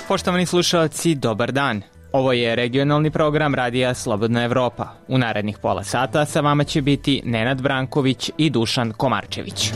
Poštovani slušalci, dobar dan. Ovo je regionalni program Radija Slobodna Evropa. U narednih pola sata sa vama će biti Nenad Branković i Dušan Komarčević.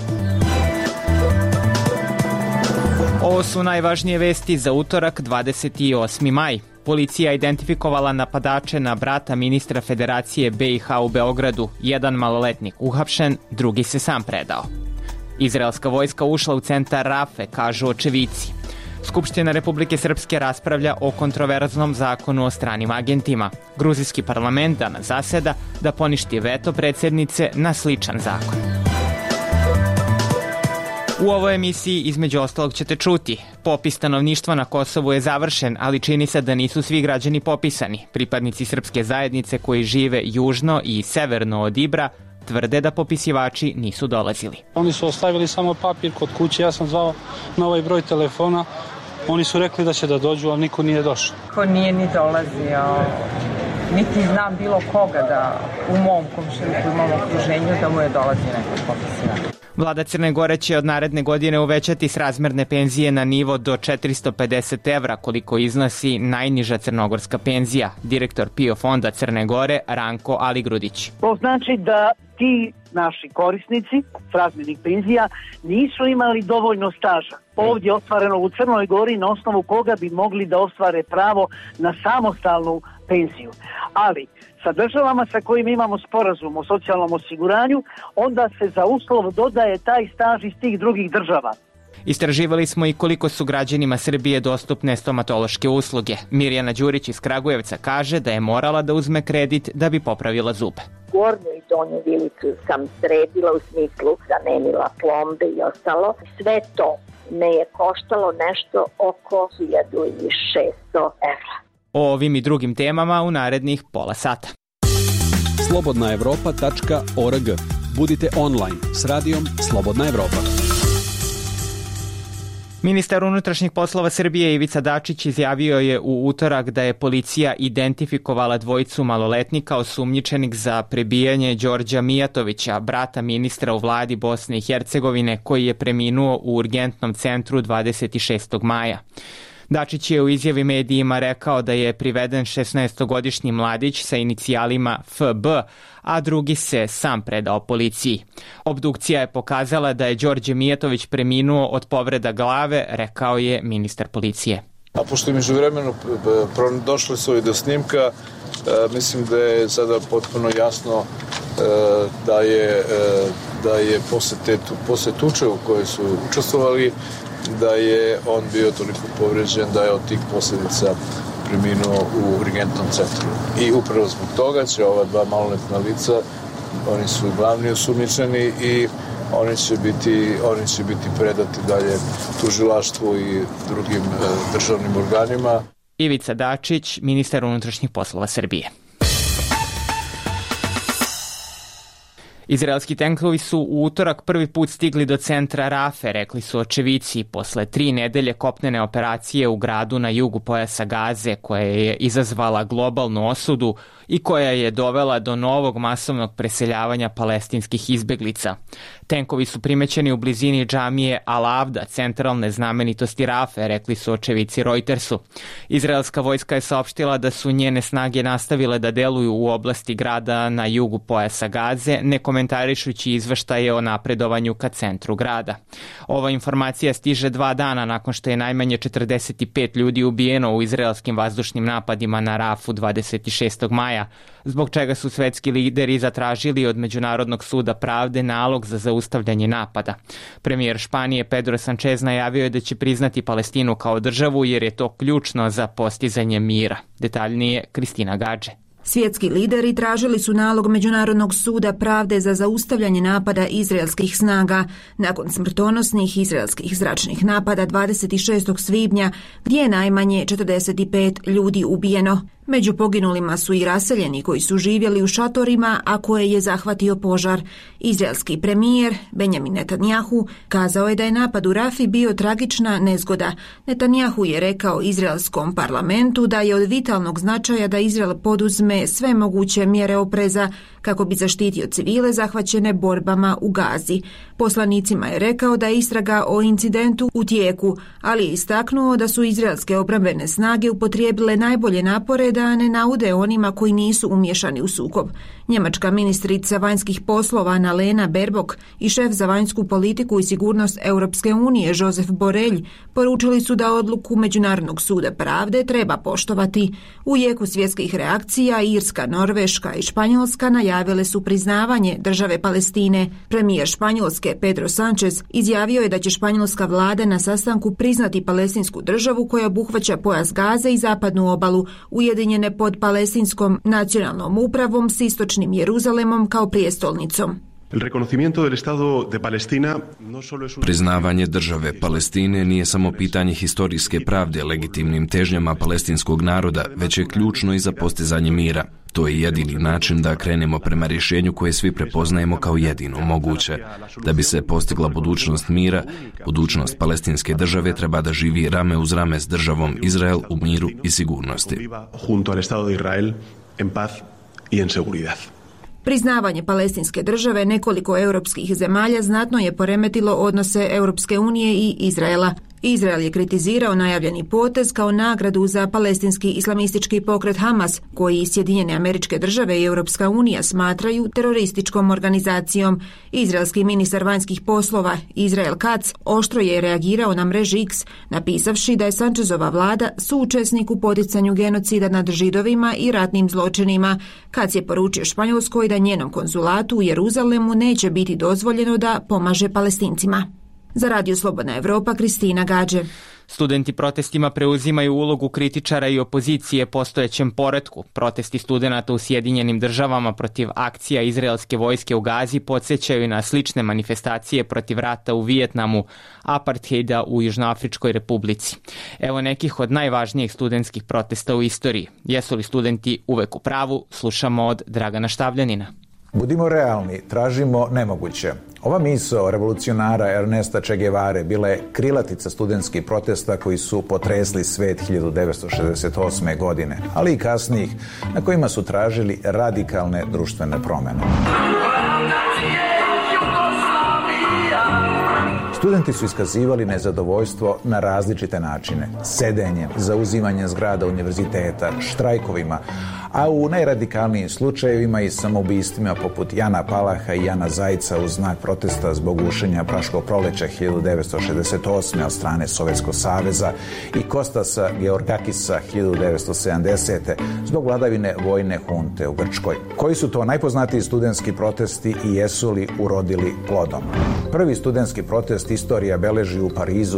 Ovo su najvažnije vesti za utorak 28. maj. Policija identifikovala napadače na brata ministra Federacije BiH u Beogradu. Jedan maloletnik uhapšen, drugi se sam predao. Izraelska vojska ušla u centar Rafe, kažu očevici. Skupština Republike Srpske raspravlja o kontroverznom zakonu o stranim agentima. Gruzijski parlament danas zaseda da poništi veto predsjednice na sličan zakon. U ovoj emisiji između ostalog ćete čuti. Popis stanovništva na Kosovu je završen, ali čini se da nisu svi građani popisani. Pripadnici srpske zajednice koji žive južno i severno od Ibra tvrde da popisivači nisu dolazili. Oni su ostavili samo papir kod kuće, ja sam zvao na ovaj broj telefona, oni su rekli da će da dođu, ali niko nije došao. Ko nije ni dolazio, niti znam bilo koga da u mom komšiluku, u mom okruženju da mu je dolazio neko popisivač. Vlada Crne Gore će od naredne godine uvećati srazmerne penzije na nivo do 450 evra, koliko iznosi najniža crnogorska penzija. Direktor PIO fonda Crne Gore Ranko Aligrudić. To znači da ti naši korisnici srazmjernih penzija nisu imali dovoljno staža ovdje ostvareno u Crnoj Gori, na osnovu koga bi mogli da ostvare pravo na samostalnu penziju. Ali sa državama sa kojim imamo sporazum o socijalnom osiguranju, onda se za uslov dodaje taj staž iz tih drugih država. Istraživali smo i koliko su građanima Srbije dostupne stomatološke usluge. Mirjana Đurić iz Kragujevca kaže da je morala da uzme kredit da bi popravila zube. Gornju i donju vilicu sam sredila u smislu zamenila plombe i ostalo. Sve to me je koštalo nešto oko 1600 evra. O ovim i drugim temama u narednih pola sata. slobodnaevropa.org. Budite online s radijom Slobodna Evropa. Ministar unutrašnjih poslova Srbije Ivica Dačić izjavio je u utorak da je policija identifikovala dvojicu maloletnika osumnjičenih za prebijanje Đorđa Mijatovića, brata ministra u vladi Bosne i Hercegovine, koji je preminuo u urgentnom centru 26. maja. Dačić je u izjavi medijima rekao da je priveden 16-godišnji mladić sa inicijalima FB, a drugi se sam predao policiji. Obdukcija je pokazala da je Đorđe Mijatović preminuo od povreda glave, rekao je ministar policije. A pošto je međuvremeno došli su i do snimka, mislim da je sada potpuno jasno da je posle tuče u kojoj su učestvovali, da je on bio toliko povređen da je od tih posljedica preminuo u urgentnom centru. I upravo zbog toga će ova dva maloletna lica, oni su glavni osumnjičeni i oni će biti predati dalje tužilaštvu i drugim državnim organima. Ivica Dačić, ministar unutrašnjih poslova Srbije. Izraelski tenkovi su u utorak prvi put stigli do centra Rafe, rekli su očevici, posle 3 nedelje kopnene operacije u gradu na jugu pojasa Gaze, koja je izazvala globalnu osudu i koja je dovela do novog masovnog preseljavanja palestinskih izbeglica. Tenkovi su primećeni u blizini džamije Al-Avda, centralne znamenitosti Rafe, rekli su očevici Reutersu. Izraelska vojska je saopštila da su njene snage nastavile da deluju u oblasti grada na jugu pojasa Gaze, ne komentarišući izveštaje o napredovanju ka centru grada. Ova informacija stiže 2 dana nakon što je najmanje 45 ljudi ubijeno u izraelskim vazdušnim napadima na Rafu 26. maja, zbog čega su svetski lideri zatražili od Međunarodnog suda pravde nalog za zaustavljanje napada. Premijer Španije Pedro Sanchez najavio je da će priznati Palestinu kao državu jer je to ključno za postizanje mira. Detaljnije Kristina Gadže. Svjetski lideri tražili su nalog Međunarodnog suda pravde za zaustavljanje napada izraelskih snaga nakon smrtonosnih izraelskih zračnih napada 26. svibnja, gdje je najmanje 45 ljudi ubijeno. Među poginulima su i raseljeni koji su živjeli u šatorima, a koje je zahvatio požar. Izraelski premijer Benjamin Netanjahu kazao je da je napad u Rafi bio tragična nezgoda. Netanjahu je rekao izraelskom parlamentu da je od vitalnog značaja da Izrael poduzme sve moguće mjere opreza kako bi zaštitio civile zahvaćene borbama u Gazi. Poslanicima je rekao da je istraga o incidentu u tijeku, ali je istaknuo da su izraelske obrambene snage upotrijebile najbolje napore da ne naude onima koji nisu umješani u sukob. Njemačka ministrica vanjskih poslova Annalena Baerbock i šef za vanjsku politiku i sigurnost Europske unije Josep Borrell poručili su da odluku Međunarodnog suda pravde treba poštovati. U jeku svjetskih reakcija Irska, Norveška i Španjolska najavile su priznavanje države Palestine. Premijer Španjolske Pedro Sánchez izjavio je da će španjolska vlada na sastanku priznati palestinsku državu koja obuhvaća pojas Gaze i zapadnu obalu, ujedinjene pod palestinskom nacionalnom upravom s istočnim Jeruzalemom kao prijestolnicom. Priznavanje države Palestine nije samo pitanje historijske pravde legitimnim težnjama palestinskog naroda, već je ključno i za postizanje mira. To je jedini način da krenemo prema rješenju koje svi prepoznajemo kao jedino moguće. Da bi se postigla budućnost mira, budućnost palestinske države treba da živi rame uz rame s državom Izrael u miru i sigurnosti. Priznavanje palestinske države nekoliko europskih zemalja znatno je poremetilo odnose Europske unije i Izraela. Izrael je kritizirao najavljeni potez kao nagradu za palestinski islamistički pokret Hamas, koji Sjedinjene Američke Države i Europska unija smatraju terorističkom organizacijom. Izraelski ministar vanjskih poslova Israel Katz oštro je reagirao na mreži X, napisavši da je Sančezova vlada suučesnik u poticanju genocida nad Židovima i ratnim zločinima. Katz je poručio Španjolskoj da njenom konzulatu u Jeruzalemu neće biti dozvoljeno da pomaže Palestincima. Za Radio Slobodna Evropa, Kristina Gađe. Studenti protestima preuzimaju ulogu kritičara i opozicije postojećem poretku. Protesti studenata u Sjedinjenim Državama protiv akcija izraelske vojske u Gazi podsjećaju na slične manifestacije protiv rata u Vijetnamu, apartheida u Južnoafričkoj republici. Evo nekih od najvažnijih studentskih protesta u istoriji. Jesu li studenti uvek u pravu? Slušamo od Dragana Štavljanina. Budimo realni, tražimo nemoguće. Ova misao revolucionara Ernesta Che Guevare bila je krilatica studentskih protesta koji su potresli svet 1968. godine, ali i kasnijih, na kojima su tražili radikalne društvene promjene. Studenti su iskazivali nezadovoljstvo na različite načine. Sedenjem, zauzimanjem zgrada univerziteta, štrajkovima, a u najradikalnijim slučajevima i samoubistvima poput Jana Palaha i Jana Zajca u znak protesta zbog gušenja Praškog proleća 1968. od strane Sovjetskog saveza i Kostasa Georgakisa 1970. zbog vladavine vojne hunte u Grčkoj. Koji su to najpoznatiji studentski protesti i jesu li urodili plodom? Prvi studentski protest istorija beleži u Parizu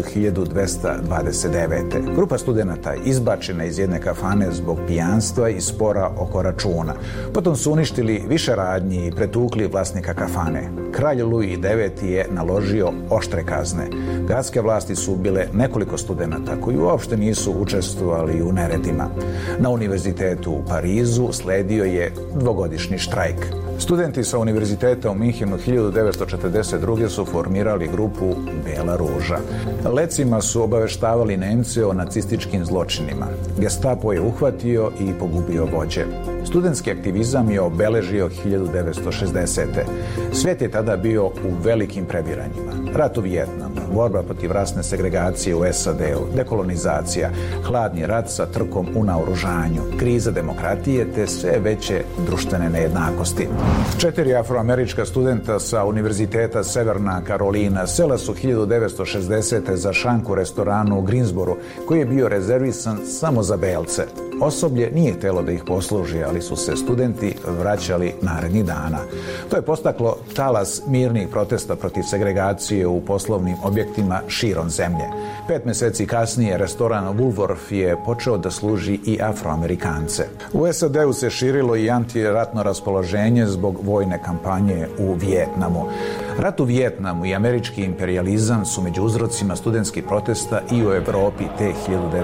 1229. Grupa studenata izbačena iz jedne kafane zbog pijanstva i spora oko računa. Potom su uništili više radnji i pretukli vlasnika kafane. Kralj Louis IX je naložio oštre kazne. Gradske vlasti su ubile nekoliko studenata koji uopšte nisu učestvovali u neredima. Na univerzitetu u Parizu sledio je dvogodišnji štrajk. Studenti sa univerziteta u Minhenu 1942. su formirali grupu Bela ruža. Lecima su obaveštavali Nemce o nacističkim zločinima. Gestapo je uhvatio i pogubio vođe. Studentski aktivizam je obeležio 1960. Svijet je tada bio u velikim previranjima. Rat u Vijetnamu, borba protiv rasne segregacije u SAD-u, dekolonizacija, hladni rat sa trkom u naoružanju, kriza demokratije te sve veće društvene nejednakosti. 4 afroamerička studenta sa Univerziteta Severna Karolina sela su 1960. za šank u restoranu u Greensboro, koji je bio rezervisan samo za belce. Osoblje nije htjelo da ih posluži, ali su se studenti vraćali narednih dana. To je postaklo talas mirnih protesta protiv segregacije u poslovnim objektima širom zemlje. 5 mjeseci kasnije restoran Woolworth je počeo da služi i Afroamerikance. U SAD-u se širilo i antiratno raspoloženje zbog vojne kampanje u Vijetnamu. Rat u Vijetnamu i američki imperijalizam su među uzrocima studentskih protesta i u Evropi te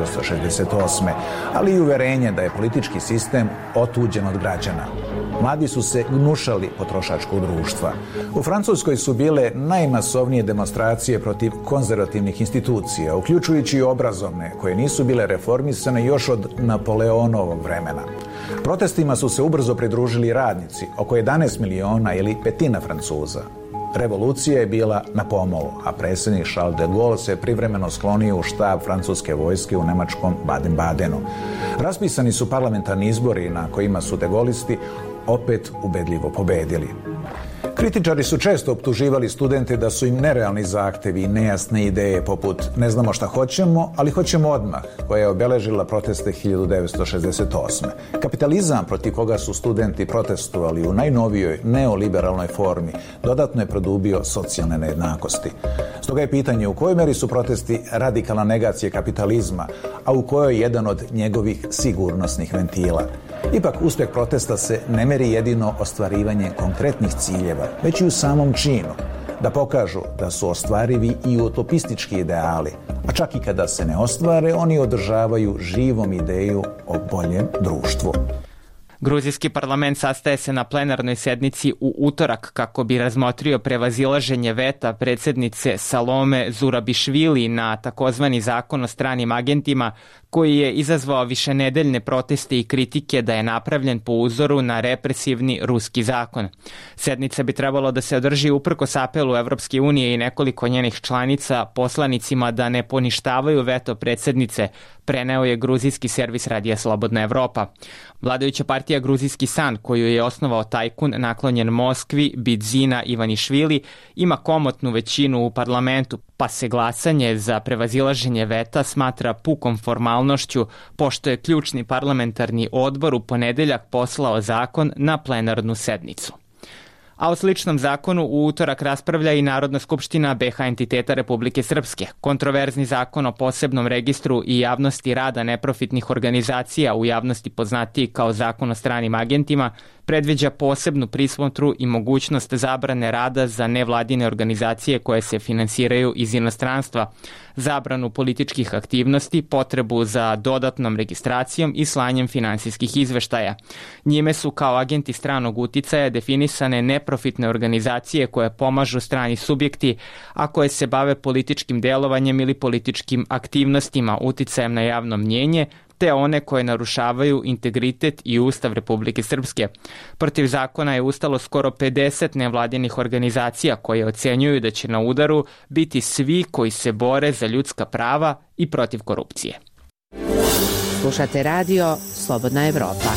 1968. ali i uverenje da je politički sistem otuđen od građana. Mladi su se gnušali potrošačkog društva. U Francuskoj su bile najmasovnije demonstracije protiv konzervativnih institucija, uključujući i obrazovne, koje nisu bile reformisane još od Napoleonovog vremena. Protestima su se ubrzo pridružili radnici, oko 11 miliona ili petina Francuza. Revolucija je bila na pomolu, a predsjednik Charles de Gaulle se privremeno sklonio u štab francuske vojske u nemačkom Baden-Badenu. Raspisani su parlamentarni izbori na kojima su de Gaullisti opet ubedljivo pobedili. Kritičari su često optuživali studente da su im nerealni zahtevi i nejasne ideje poput ne znamo šta hoćemo, ali hoćemo odmah, koja je obeležila proteste 1968. Kapitalizam protiv koga su studenti protestovali u najnovijoj neoliberalnoj formi dodatno je produbio socijalne nejednakosti. Stoga je pitanje u kojoj meri su protesti radikalna negacija kapitalizma, a u kojoj je jedan od njegovih sigurnosnih ventila. Ipak, uspjeh protesta se ne meri jedino ostvarivanje konkretnih ciljeva, već i u samom činu, da pokažu da su ostvarivi i utopistički ideali, a čak i kada se ne ostvare, oni održavaju živom ideju o boljem društvu. Gruzijski parlament sastaje se na plenarnoj sednici u utorak kako bi razmotrio prevazilaženje veta predsjednice Salome Zurabišvili na takozvani zakon o stranim agentima, koji je izazvao višenedeljne proteste i kritike da je napravljen po uzoru na represivni ruski zakon. Sednica bi trebalo da se održi uprkos apelu Evropske unije i nekoliko njenih članica poslanicima da ne poništavaju veto predsjednice, preneo je gruzijski servis Radija Slobodna Evropa. Vladajuća partija Gruzijski san, koju je osnovao tajkun naklonjen Moskvi, Bidzina Ivanišvili, ima komotnu većinu u parlamentu, pa se glasanje za prevazilaženje veta smatra pukom formalnošću, pošto je ključni parlamentarni odbor u ponedeljak poslao zakon na plenarnu sednicu. A o sličnom zakonu u utorak raspravlja i Narodna skupština BiH entiteta Republike Srpske. Kontroverzni zakon o posebnom registru i javnosti rada neprofitnih organizacija, u javnosti poznatiji kao zakon o stranim agentima, predviđa posebnu prismotru i mogućnost zabrane rada za nevladine organizacije koje se finansiraju iz inostranstva, zabranu političkih aktivnosti, potrebu za dodatnom registracijom i slanjem finansijskih izveštaja. Njime su kao agenti stranog uticaja definisane neprofitne organizacije koje pomažu strani subjekti, a koje se bave političkim delovanjem ili političkim aktivnostima, uticajem na javno mnjenje, te one koje narušavaju integritet i Ustav Republike Srpske. Protiv zakona je ustalo skoro 50 nevladinih organizacija koje ocenjuju da će na udaru biti svi koji se bore za ljudska prava i protiv korupcije. Slušate radio Slobodna Evropa.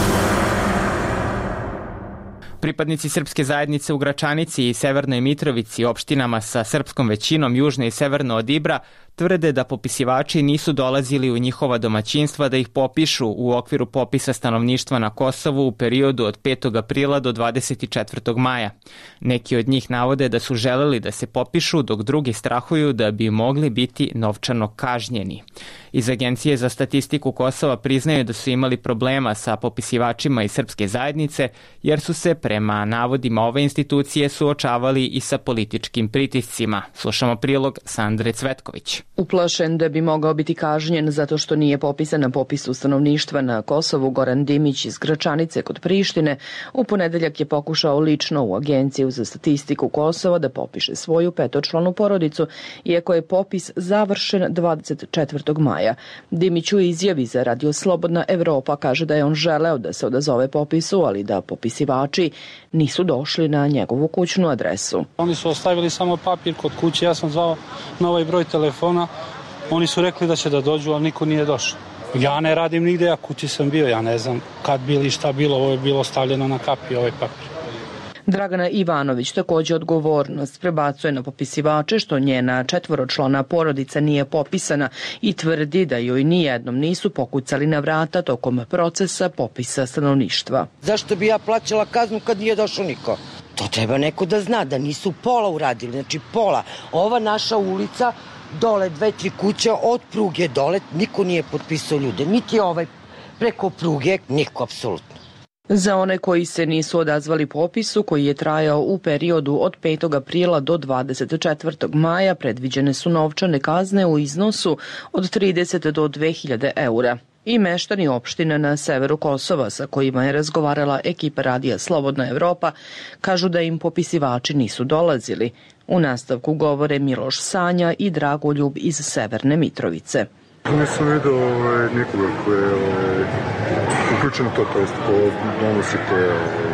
Pripadnici srpske zajednice u Gračanici i Severnoj Mitrovici, opštinama sa srpskom većinom južno i severno od Ibra, tvrde da popisivači nisu dolazili u njihova domaćinstva da ih popišu u okviru popisa stanovništva na Kosovu u periodu od 5. aprila do 24. maja. Neki od njih navode da su želeli da se popišu, dok drugi strahuju da bi mogli biti novčano kažnjeni. Iz Agencije za statistiku Kosova priznaju da su imali problema sa popisivačima iz srpske zajednice, jer su se prema navodima ove institucije suočavali i sa političkim pritiscima. Slušamo prilog Sandre Cvetković. Uplašen da bi mogao biti kažnjen zato što nije popisan na popisu stanovništva na Kosovu, Goran Dimić iz Gračanice kod Prištine u ponedeljak je pokušao lično u Agenciju za statistiku Kosova da popiše svoju petočlanu porodicu, iako je popis završen 24. maja. Dimić u izjavi za Radio Slobodna Evropa kaže da je on želeo da se odazove popisu, ali da popisivači nisu došli na njegovu kućnu adresu. Oni su ostavili samo papir kod kuće, ja sam zvao na ovaj broj telefona, oni su rekli da će da dođu, ali niko nije došao. Ja ne radim nigde, ja kući sam bio, ja ne znam kad bili šta bilo, ovo je bilo stavljeno na kapi ovaj papir. Dragana Ivanović također odgovornost prebacuje na popisivače što njena četvoročlana porodica nije popisana i tvrdi da joj nijednom nisu pokucali na vrata tokom procesa popisa stanovništva. Zašto bi ja plaćala kaznu kad nije došao niko? To treba neko da zna, da nisu pola uradili, znači pola. Ova naša ulica, dole 2-3 kuće od pruge dole, niko nije potpisao ljude, niti ovaj preko pruge, niko apsolutno. Za one koji se nisu odazvali popisu, koji je trajao u periodu od 5. aprila do 24. maja, predviđene su novčane kazne u iznosu od 30 do 2000 eura. I meštani opština na severu Kosova sa kojima je razgovarala ekipa Radija Slobodna Evropa kažu da im popisivači nisu dolazili. U nastavku govore Miloš Sanja i Dragoljub iz Severne Mitrovice. Nisam vidio nikoga koji je uključeno to jest ko donosi te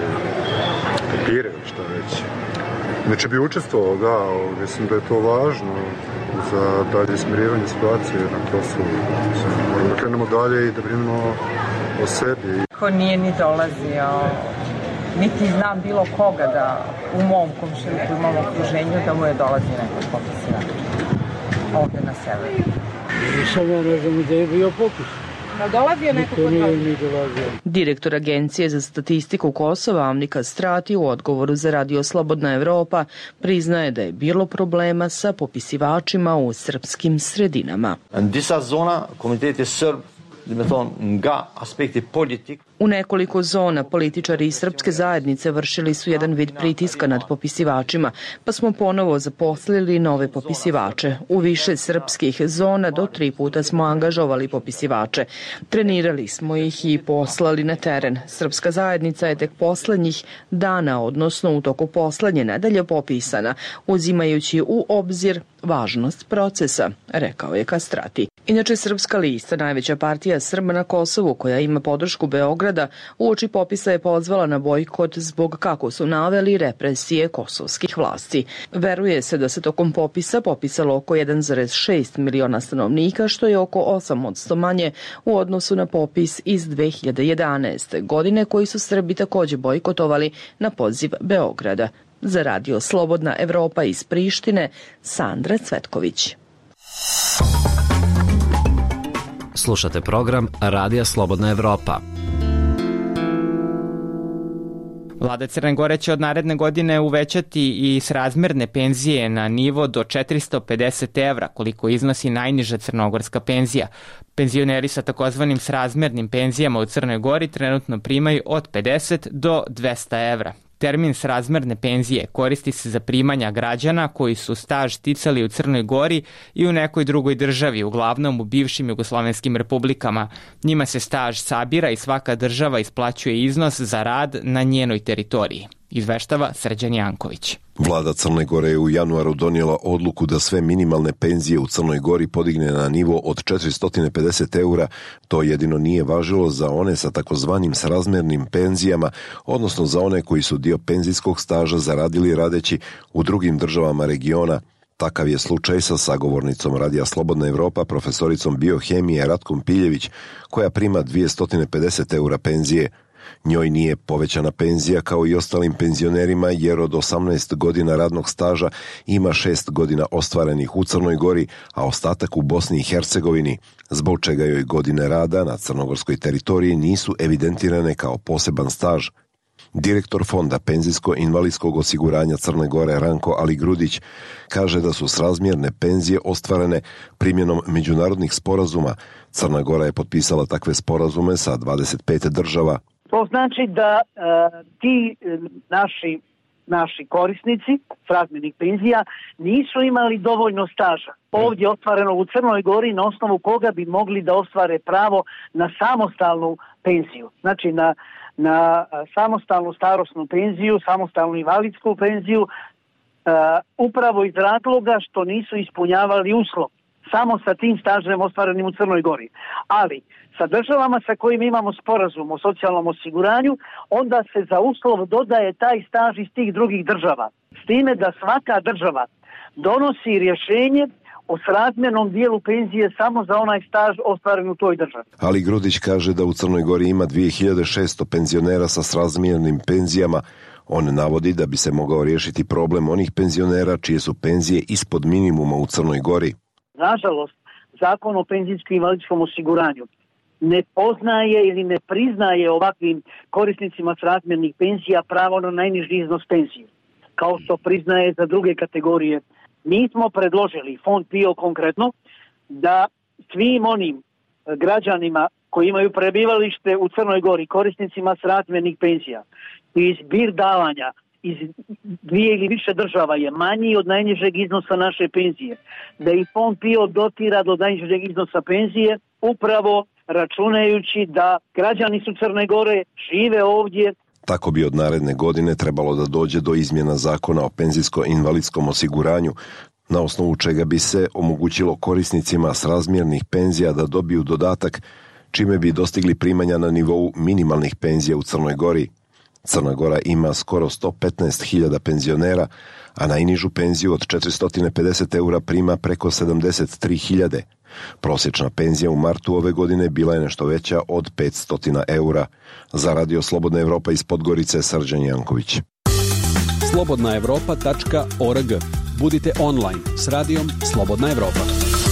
papire, šta već. Znači bi učestvovao, da, mislim da je to važno za dalje smirivanje situacije na Kosovu. Moramo da krenemo dalje i da brinemo o sebi. Ko nije ni dolazio, niti znam bilo koga da u mom komšiluku, u mom okruženju da mu je dolazio neko popisivač ovde na severu. Samo ne znam gde je bio popis. Dolazio neko kod vas? Direktor Agencije za statistiku Kosova Amnika Strati u odgovoru za Radio Slobodna Evropa priznaje da je bilo problema sa popisivačima u srpskim sredinama. Disa zona komitet je Srb, nga aspekti politik. U nekoliko zona političari iz srpske zajednice vršili su jedan vid pritiska nad popisivačima, pa smo ponovo zaposlili nove popisivače. U više srpskih zona do 3 puta smo angažovali popisivače. Trenirali smo ih i poslali na teren. Srpska zajednica je tek poslednjih dana, odnosno u toku poslednje nedelje popisana, uzimajući u obzir važnost procesa, rekao je Kastrati. Inače, Srpska lista, najveća partija Srba na Kosovu koja ima podršku Beograda, uoči popisa je pozvala na bojkot zbog, kako su naveli, represije kosovskih vlasti. Veruje se da se tokom popisa popisalo oko 1,6 miliona stanovnika, što je oko 8% manje u odnosu na popis iz 2011. godine, koji su Srbi takođe bojkotovali na poziv Beograda. Za Radio Slobodna Evropa iz Prištine, Sandra Cvetković. Slušate program Radija Slobodna Evropa. Vlada Crne Gore će od naredne godine uvećati i srazmerne penzije na nivo do 450 evra, koliko iznosi najniža crnogorska penzija. Penzioneri sa takozvanim srazmernim penzijama u Crnoj Gori trenutno primaju od 50 do 200 evra. Termin srazmerne penzije koristi se za primanja građana koji su staž sticali u Crnoj Gori i u nekoj drugoj državi, uglavnom u bivšim jugoslovenskim republikama. Njima se staž sabira i svaka država isplaćuje iznos za rad na njenoj teritoriji, izveštava Srđan Janković. Vlada Crne Gore je u januaru donijela odluku da sve minimalne penzije u Crnoj Gori podigne na nivo od 450 eura. To jedino nije važilo za one sa takozvanim srazmernim penzijama, odnosno za one koji su dio penzijskog staža zaradili radeći u drugim državama regiona. Takav je slučaj sa sagovornicom Radija Slobodna Evropa, profesoricom biohemije Ratkom Piljević, koja prima 250 eura penzije. Njoj nije povećana penzija kao i ostalim penzionerima jer od 18 godina radnog staža ima 6 godina ostvarenih u Crnoj Gori, a ostatak u Bosni i Hercegovini, zbog čega joj godine rada na crnogorskoj teritoriji nisu evidentirane kao poseban staž. Direktor Fonda penzijsko-invalidskog osiguranja Crne Gore Ranko Aligrudić kaže da su srazmjerne penzije ostvarene primjenom međunarodnih sporazuma. Crna Gora je potpisala takve sporazume sa 25 država. To znači da ti naši korisnici srazmjernih penzija nisu imali dovoljno staža ovdje ostvareno u Crnoj Gori, na osnovu koga bi mogli da ostvare pravo na samostalnu penziju. Znači na samostalnu starosnu penziju, samostalnu invalidsku penziju, upravo iz razloga što nisu ispunjavali uslov samo sa tim stažem ostvarenim u Crnoj Gori. Ali sa državama sa kojim imamo sporazum o socijalnom osiguranju, onda se za uslov dodaje taj staž iz tih drugih država. S time da svaka država donosi rješenje o srazmjernom dijelu penzije samo za onaj staž ostvaren u toj državi. Ali Grudić kaže da u Crnoj Gori ima 2600 penzionera sa srazmjernim penzijama. On navodi da bi se mogao riješiti problem onih penzionera čije su penzije ispod minimuma u Crnoj Gori. Nažalost, Zakon o penzijskom i invalidskom osiguranju ne poznaje ili ne priznaje ovakvim korisnicima srazmjernih penzija pravo na najniži iznos penzije, kao što priznaje za druge kategorije. Mi smo predložili, Fond PIO konkretno, da svim onim građanima koji imaju prebivalište u Crnoj Gori, korisnicima srazmjernih penzija i zbir davanja iz 2 ili više država je manji od najnižeg iznosa naše penzije, da i Fond PIO dotira do najnižeg iznosa penzije, upravo računajući da građani su Crne Gore, žive ovdje. Tako bi od naredne godine trebalo da dođe do izmjena zakona o penzijsko-invalidskom osiguranju, na osnovu čega bi se omogućilo korisnicima srazmjernih penzija da dobiju dodatak, čime bi dostigli primanja na nivou minimalnih penzija u Crnoj Gori. Crna Gora ima skoro 115.000 penzionera, a najnižu penziju od 450 eura prima preko 73.000. Prosječna penzija u martu ove godine bila je nešto veća od 500 eura. Za Radio Slobodna Evropa iz Podgorice, Srđan Janković. slobodnaevropa.org. Budite online s radijom Slobodna Evropa.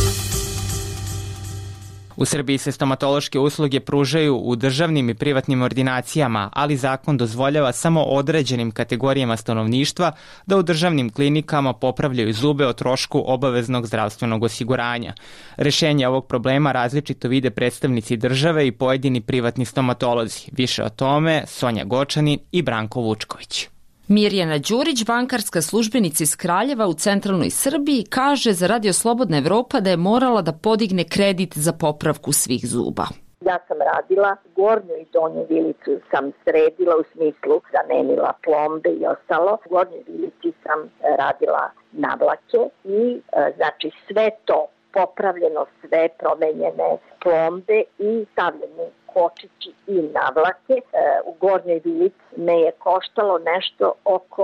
U Srbiji se stomatološke usluge pružaju u državnim i privatnim ordinacijama, ali zakon dozvoljava samo određenim kategorijama stanovništva da u državnim klinikama popravljaju zube o trošku obaveznog zdravstvenog osiguranja. Rešenje ovog problema različito vide predstavnici države i pojedini privatni stomatolozi. Više o tome Sonja Gočanin i Branko Vučković. Mirjana Đurić, bankarska službenica iz Kraljeva u centralnoj Srbiji, kaže za Radio Slobodna Evropa da je morala da podigne kredit za popravku svih zuba. Ja sam radila gornju i donju vilicu, sam sredila u smislu zamenila plombe i ostalo. U gornjoj vilici sam radila navlake i znači sve to popravljeno, sve promenjene plombe i stavljene kočići i navlake. U gornjoj vilici me je koštalo nešto oko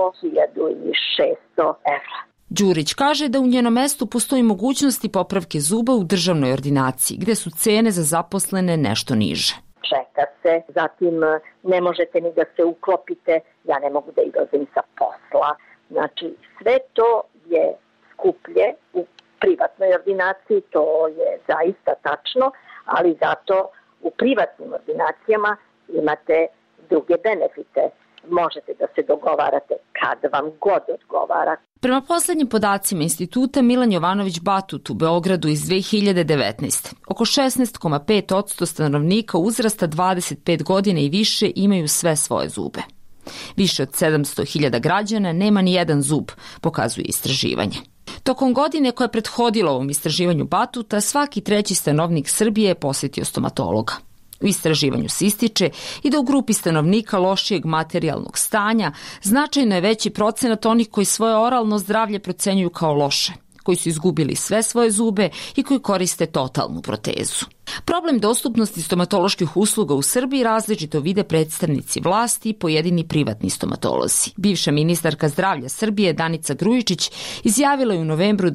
1.600 evra. Đurić kaže da u njenom mestu postoji mogućnosti popravke zuba u državnoj ordinaciji, gde su cene za zaposlene nešto niže. Čeka se, zatim ne možete ni da se uklopite, ja ne mogu da izlazim sa posla. Znači, sve to je skuplje u privatnoj ordinaciji, to je zaista tačno, ali zato u privatnim ordinacijama imate druge benefite. Možete da se dogovarate kad vam god odgovara. Prema poslednjim podacima Instituta Milan Jovanović Batut u Beogradu iz 2019. oko 16,5% stanovnika uzrasta 25 godina i više imaju sve svoje zube. Više od 700.000 građana nema ni jedan zub, pokazuje istraživanje. Tokom godine koja je prethodila ovom istraživanju Batuta, svaki treći stanovnik Srbije je posetio stomatologa. U istraživanju se ističe i da u grupi stanovnika lošijeg materijalnog stanja značajno je veći procenat onih koji svoje oralno zdravlje procenjuju kao loše, koji su izgubili sve svoje zube i koji koriste totalnu protezu. Problem dostupnosti stomatoloških usluga u Srbiji različito vide predstavnici vlasti i pojedini privatni stomatolozi. Bivša ministarka zdravlja Srbije Danica Grujičić izjavila je u novembru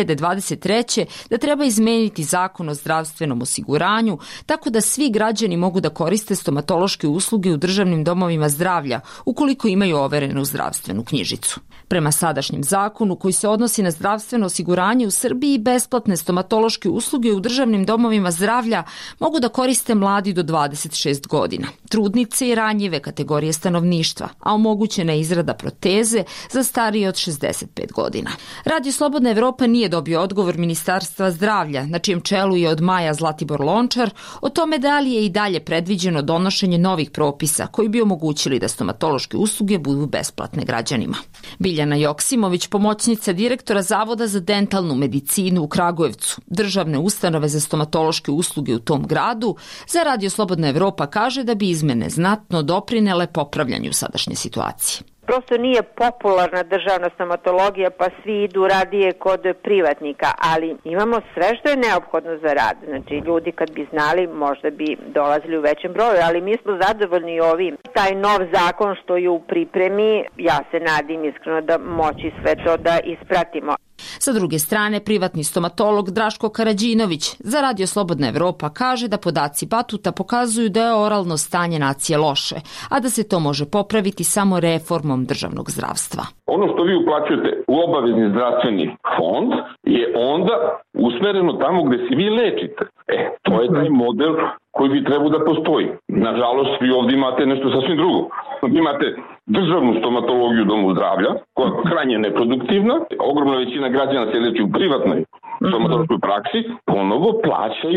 2023. da treba izmeniti zakon o zdravstvenom osiguranju tako da svi građani mogu da koriste stomatološke usluge u državnim domovima zdravlja ukoliko imaju overenu zdravstvenu knjižicu. Prema sadašnjem zakonu koji se odnosi na zdravstveno osiguranje u Srbiji, besplatne stomatološke usluge u državnim domovima zdravlja mogu da koriste mladi do 26 godina, trudnice i ranjive kategorije stanovništva, a omogućena je izrada proteze za starije od 65 godina. Radio Slobodna Evropa nije dobio odgovor Ministarstva zdravlja, na čijem čelu je od maja Zlatibor Lončar, o tome da li je i dalje predviđeno donošenje novih propisa koji bi omogućili da stomatološke usluge budu besplatne građanima. Biljana Joksimović, pomoćnica direktora Zavoda za dentalnu medicinu u Kragujevcu, državne ustanove za stomatološke usluge u tom gradu, za Radio Slobodna Evropa kaže da bi izmene znatno doprinele popravljanju sadašnje situacije. Prosto nije popularna državna stomatologija, pa svi idu radije kod privatnika, ali imamo sve što je neophodno za rad. Znači, ljudi kad bi znali, možda bi dolazili u većem broju, ali mi smo zadovoljni ovim. Taj nov zakon što je u pripremi, ja se nadim iskreno da moći sve to da ispratimo. Sa druge strane, privatni stomatolog Draško Karađinović za Radio Slobodna Evropa kaže da podaci Batuta pokazuju da je oralno stanje nacije loše, a da se to može popraviti samo reformom državnog zdravstva. Ono što vi uplaćujete u obavezni zdravstveni fond je onda usmereno tamo gde se vi lečite. To je taj model koji bi trebao da postoji. Nažalost, vi ovdje imate nešto sasvim drugo. Imate državnu stomatologiju u domu zdravlja, koja je krajnje neproduktivna. Ogromna većina građana se leči u privatnoj stomatološkoj praksi, ponovo plaćaju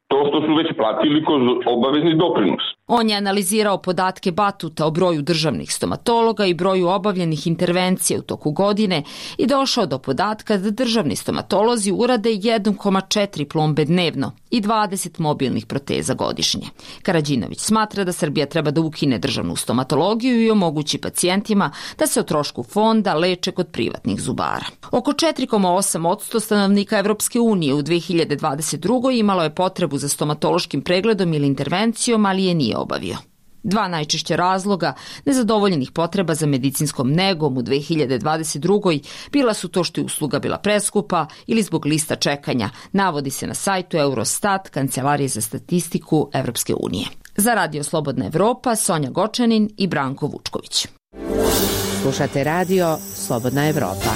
to što su već platili kroz obavezni doprinos. On je analizirao podatke Batuta o broju državnih stomatologa i broju obavljenih intervencija u toku godine i došao do podatka da državni stomatolozi urade 1,4 plombe dnevno i 20 mobilnih proteza godišnje. Karađinović smatra da Srbija treba da ukine državnu stomatologiju i omogući pacijentima da se o trošku fonda leče kod privatnih zubara. Oko 4,8% stanovnika Evropske unije u 2022. imalo je potrebu za stomatološkim pregledom ili intervencijom, ali je nije obavio. Dva najčešća razloga nezadovoljenih potreba za medicinskom negom u 2022. bila su to što je usluga bila preskupa ili zbog lista čekanja, navodi se na sajtu Eurostat, Kancelarije za statistiku Evropske unije. Za Radio Slobodna Evropa, Sonja Gočanin i Branko Vučković. Slušate Radio Slobodna Evropa.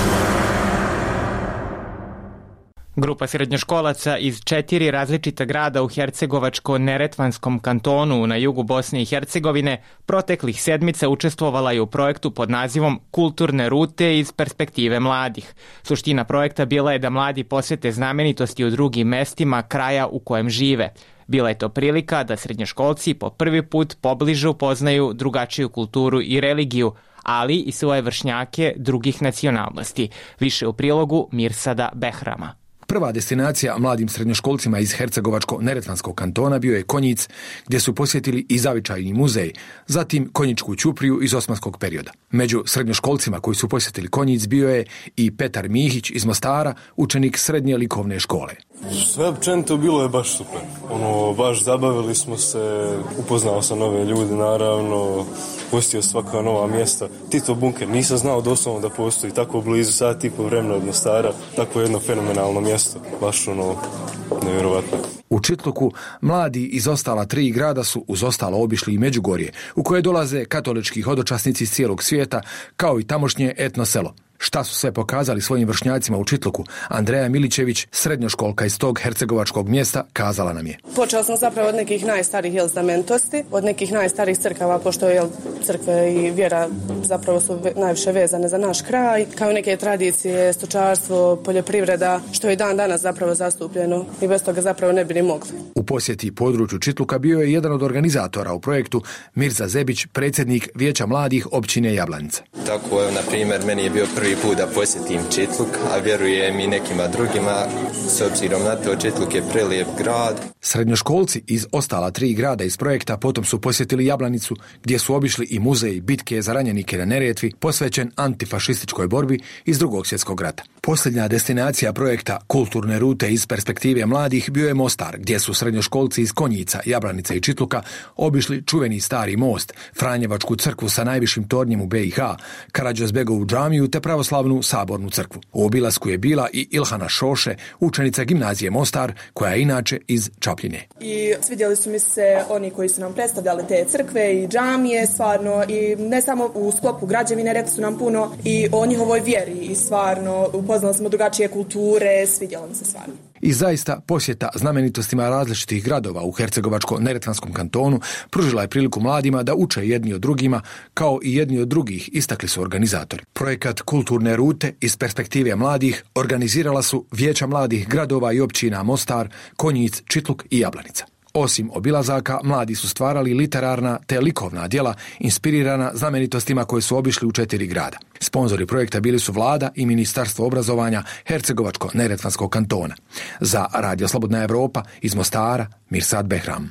Grupa srednjoškolaca iz 4 različita grada u Hercegovačko-Neretvanskom kantonu na jugu Bosne i Hercegovine proteklih sedmica učestvovala je u projektu pod nazivom Kulturne rute iz perspektive mladih. Suština projekta bila je da mladi posete znamenitosti u drugim mestima kraja u kojem žive. Bila je to prilika da srednjoškolci po prvi put pobliže upoznaju drugačiju kulturu i religiju, ali i svoje vršnjake drugih nacionalnosti. Više u prilogu Mirsada Behrama. Prva destinacija mladim srednjoškolcima iz Hercegovačko-Neretvanskog kantona bio je Konjic, gdje su posjetili i zavičajni muzej, zatim Konjičku ćupriju iz osmanskog perioda. Među srednjoškolcima koji su posjetili Konjic bio je i Petar Mihić iz Mostara, učenik srednje likovne škole. Sve općenito bilo je baš super. Baš zabavili smo se, upoznao sam nove ljude, naravno, posjetio svaka nova mjesta. Tito bunker, nisam znao doslovno da postoji tako blizu, sat i po vremena od Mostara, tako jedno fenomenalno mjesto, baš nevjerovatno. U Čitluku mladi iz ostala 3 grada su uz ostalo obišli i Međugorje, u koje dolaze katolički hodočasnici iz cijelog svijeta, kao i tamošnje etno selo. Šta su sve pokazali svojim vršnjacima u Čitluku, Andreja Milićević, srednjoškolka iz tog hercegovačkog mjesta, kazala nam je. Počeo sam zapravo od nekih najstarijih znamenitosti, od nekih najstarijih crkava, pošto crkve i vjera zapravo su najviše vezane za naš kraj, kao neke tradicije, stočarstvo, poljoprivreda, što je dan danas zapravo zastupljeno i bez toga zapravo ne bi ni mogli. U posjeti području Čitluka bio je jedan od organizatora u projektu Mirza Zebić, predsjednik Vijeća mladih općine Jablanica. Tako, na primjer, meni je bio prvi put da posjetim Čitluk, a vjerujem i nekima drugima, s obzirom na to Čitluk je prelijep grad. Srednjoškolci iz ostala 3 grada iz projekta potom su posjetili Jablanicu, gdje su obišli i muzej bitke za ranjenike na Neretvi, posvećen antifašističkoj borbi iz Drugog svjetskog rata. Posljednja destinacija projekta Kulturne rute iz perspektive mladih bio je Mostar, gdje su srednjoškolci iz Konjica, Jablanice i Čitluka obišli čuveni stari most, Franjevačku crkvu sa najvišim tornjem u BiH, Karađozbegovu džamiju te pravoslavnu sabornu crkvu. U obilasku je bila i Ilhana Šoše, učenica gimnazije Mostar, koja je inače iz Čapljine. I svidjeli su mi se oni koji su nam predstavljali te crkve i džamije, stvarno, i ne samo u sklopu građevine, rekli su nam puno i o njihovoj vjeri i stvarno upoznali smo drugačije kulture, svidjelo mi se stvarno. I zaista posjeta znamenitostima različitih gradova u Hercegovačko-Neretvanskom kantonu pružila je priliku mladima da uče jedni od drugima, kao i jedni od drugih, istakli su organizatori. Projekat Kulturne rute iz perspektive mladih organizirala su Vijeća mladih gradova i općina Mostar, Konjic, Čitluk i Jablanica. Osim obilazaka, mladi su stvarali literarna te likovna djela inspirirana znamenitostima koje su obišli u 4 grada. Sponzori projekta bili su vlada i Ministarstvo obrazovanja Hercegovačko-Neretvanskog kantona. Za Radio Slobodna Evropa iz Mostara, Mirsad Behram.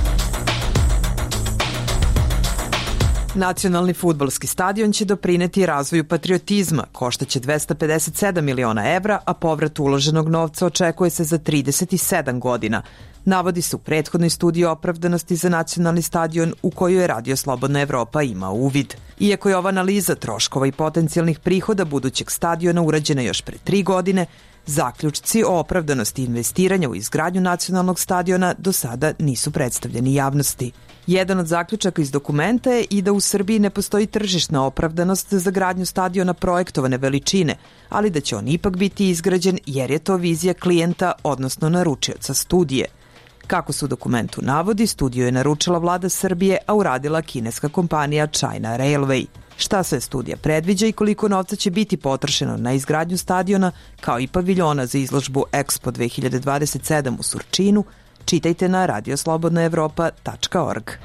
Nacionalni fudbalski stadion će doprineti razvoju patriotizma, koštaće 257 miliona evra, a povrat uloženog novca očekuje se za 37 godina. Navodi se u prethodnoj studiji opravdanosti za nacionalni stadion u koju je Radio Slobodna Evropa ima uvid. Iako je ova analiza troškova i potencijalnih prihoda budućeg stadiona urađena još pre 3 godine, zaključci o opravdanosti investiranja u izgradnju nacionalnog stadiona do sada nisu predstavljeni javnosti. Jedan od zaključaka iz dokumenta je i da u Srbiji ne postoji tržišna opravdanost za gradnju stadiona projektovane veličine, ali da će on ipak biti izgrađen jer je to vizija klijenta, odnosno naručioca studije. Kako se u dokumentu navodi, studiju je naručila vlada Srbije, a uradila kineska kompanija China Railway. Šta sve studija predviđa i koliko novca će biti potrošeno na izgradnju stadiona, kao i paviljona za izložbu Expo 2027 u Surčinu, Čitajte na radioslobodnaevropa.org.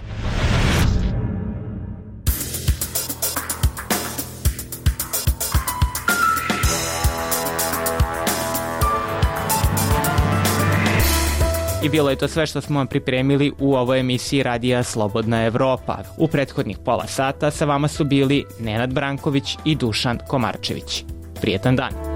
I bilo je to sve što smo vam pripremili u ovoj emisiji Radija Slobodna Evropa. U prethodnih pola sata sa vama su bili Nenad Branković i Dušan Komarčević. Prijetan dan!